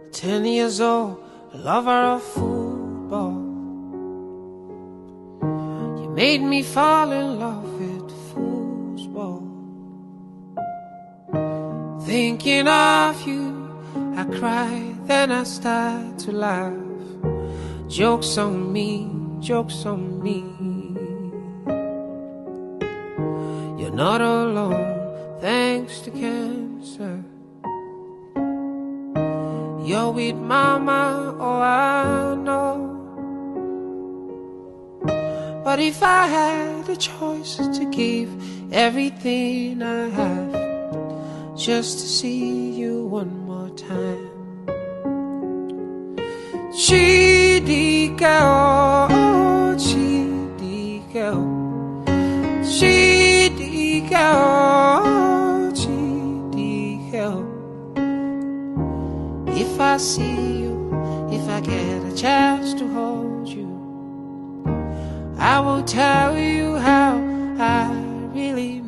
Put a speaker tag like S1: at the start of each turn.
S1: 10 years old, a lover of football. You made me fall in love with football. Thinking of you, I cry, then I start to laugh. Joke's on me, joke's on me. You're not alone, thanks to cancer. You're with mama, oh I know. But if I had a choice to give everything I have just to see you one more time, Chidika, oh Chidika, Chidika, oh Chidika. If I see you, if I get a chance to hold you, I will tell you how I really